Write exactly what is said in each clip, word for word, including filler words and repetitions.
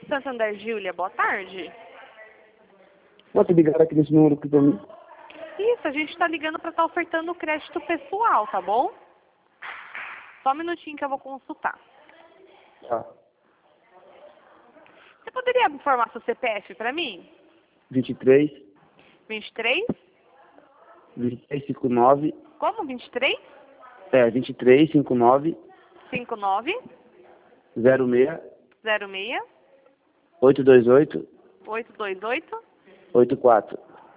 Santander, Júlia, boa tarde. Pode ligar aqui nesse número aqui pra mim? Isso, a gente está ligando para estar ofertando crédito pessoal, tá bom? Só um minutinho que eu vou consultar. Tá. Você poderia informar seu C P F para mim? vinte e três, vinte e três? vinte e três, cinquenta e nove. Como? vinte e três? É, vinte e três, cinquenta e nove, cinquenta e nove? zero seis, zero seis? oito dois oito, oito dois oito? oito quatro.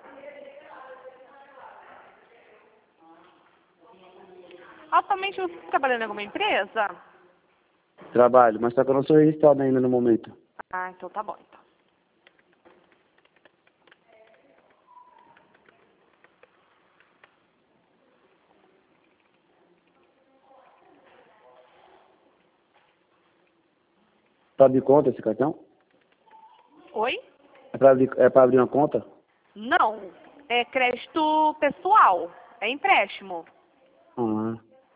Atualmente você está trabalhando em alguma empresa? Trabalho, mas só que eu não sou registrado ainda no momento. Ah, então tá bom, então. Pra abrir conta esse cartão? Oi? É pra abrir, é pra abrir uma conta? Não, é crédito pessoal, é empréstimo. Ah.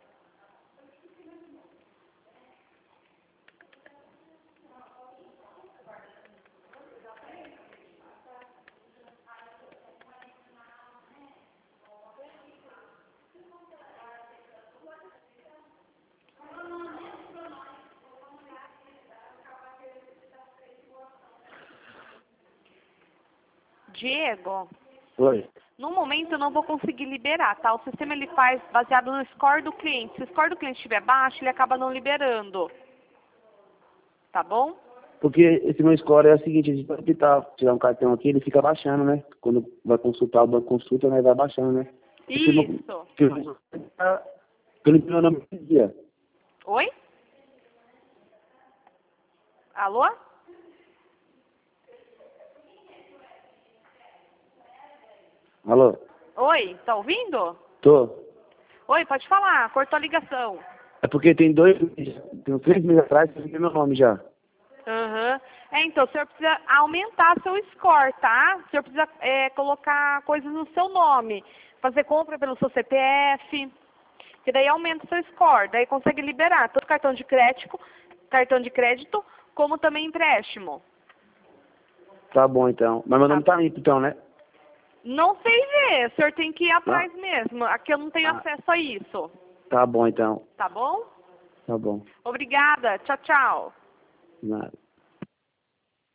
Diego, Oi. no momento eu não vou conseguir liberar, tá? O sistema ele faz baseado no score do cliente. Se o score do cliente estiver baixo, ele acaba não liberando. Tá bom? Porque esse meu score é o seguinte, a gente pode tentar tirar um cartão aqui, ele fica baixando, né? Quando vai consultar, o banco consulta, né? Vai baixando, né? Isso. Pelo meu nome do dia. Oi? Alô? Alô? Oi, tá ouvindo? Tô. Oi, pode falar, cortou a ligação. É porque tem dois, tem uns três meses atrás que eu vi meu nome já. Aham. É, então, o senhor precisa aumentar seu score, tá? O senhor precisa é, colocar coisas no seu nome. Fazer compra pelo seu C P F. Que daí aumenta o seu score. Daí consegue liberar tanto cartão de crédito, cartão de crédito, como também empréstimo. Tá bom, então. Mas meu Tá nome tá limpo, então, né? Não sei ver, o senhor tem que ir atrás Ah. mesmo. Aqui eu não tenho Ah. acesso a isso. Tá bom, então. Tá bom? Tá bom. Obrigada. Tchau, tchau. Nada.